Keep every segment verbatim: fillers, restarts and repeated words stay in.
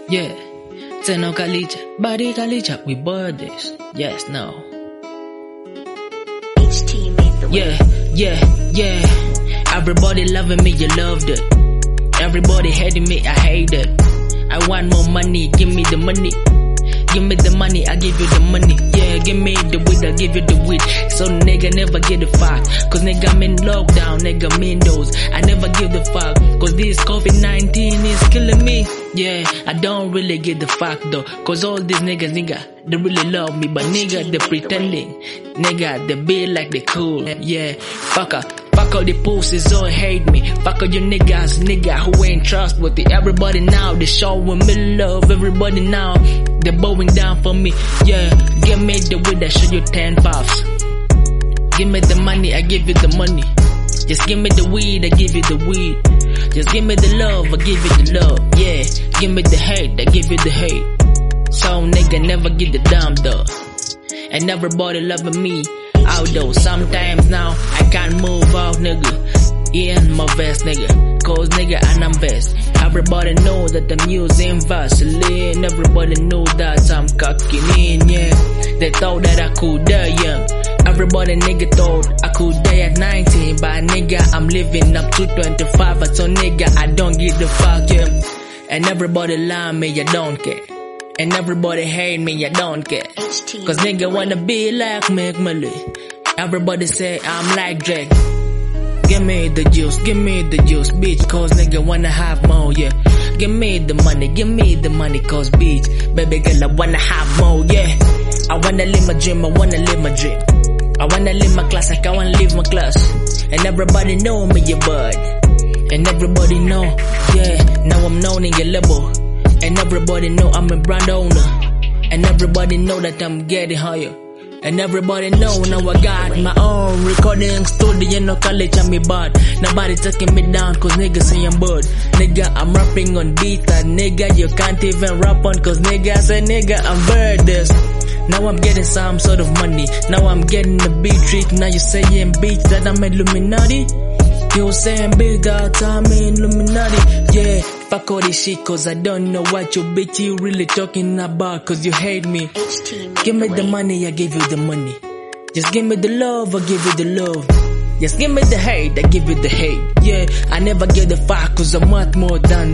Yeah, Teno Kalicha, Body Kalicha, we birthdays. Yes, no. H T made the way. Yeah, yeah, yeah. Everybody loving me, you loved it. Everybody hating me, I hate it. I want more money, give me the money. Give me the money, I give you the money. Yeah, give me the weed, I give you the weed. So nigga never give a fuck. Cause nigga I'm in lockdown, nigga I'm indoors. I never give the fuck. Cause this COVID nineteen is killing me. Yeah, I don't really give the fuck though. Cause all these niggas, nigga, they really love me. But nigga, they pretending. Nigga, they be like they cool. Yeah, fucker. Fuck all the pussies, all hate me. Fuck all you niggas, nigga who ain't trustworthy. Everybody now, they showing me love. Everybody now, they bowing down for me. Yeah, give me the weed, I show you ten puffs. Give me the money, I give you the money. Just give me the weed, I give you the weed. Just give me the love, I give you the love. Yeah, give me the hate, I give you the hate. So nigga never get the dumb though. And everybody loving me out though. Sometimes now I can't move out, nigga. In my vest, nigga. Cause nigga and I'm best. Everybody know that I'm using Vaseline. Everybody know that I'm cocking in, yeah. They thought that I could die young. Everybody nigga thought I could die at nineteen. But nigga I'm living up to twenty-five. But so nigga I don't give the fuck, yeah. And everybody lie me, I don't care. And everybody hate me, I don't care. Cause nigga wanna be like Mick Millie. Everybody say I'm like Drake. Give me the juice, give me the juice, bitch. Cause nigga wanna have more, yeah. Give me the money, give me the money, cause bitch, baby girl I wanna have more, yeah. I wanna live my dream, I wanna live my dream. I wanna live my class like I wanna live my class. And everybody know me, yeah, bud. And everybody know, yeah. Now I'm known in your level. And everybody know I'm a brand owner. And everybody know that I'm getting higher. And everybody know now I got my own recording studio, no college I'm me bad. Nobody taking me down cause nigga say I'm bad. Nigga I'm rapping on beat that nigga you can't even rap on cause nigga say nigga I'm birthdays. Now I'm getting some sort of money. Now I'm getting a beat trick. Now you saying beats that I'm Illuminati. You saying big that I'm Illuminati. Yeah, fuck all this shit cause I don't know what you bitch you really talking about cause you hate me. Give me the money, I give you the money. Just give me the love, I give you the love. Just give me the hate, I give you the hate. Yeah, I never give the fuck cause I'm much more than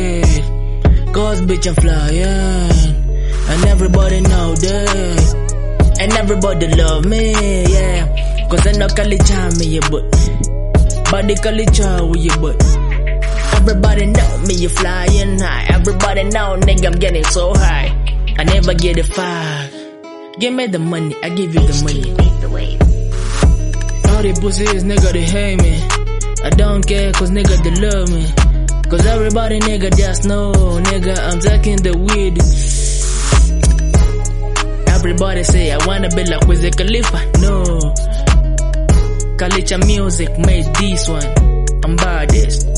that. Cause bitch I'm flying. And everybody know that. And everybody love me, yeah. Cause I know Kalicha me, yeah, but Body Kalicha with you, but everybody know me, you flying high. Everybody know, nigga, I'm getting so high. I never get a fuck. Give me the money, I give you the money. All the pussies, nigga, they hate me. I don't care, cause nigga, they love me. Cause everybody, nigga, just know, nigga, I'm taking the weed. Everybody say, I wanna be like Wiz Khalifa. No. Kalicha Music made this one. I'm baddest.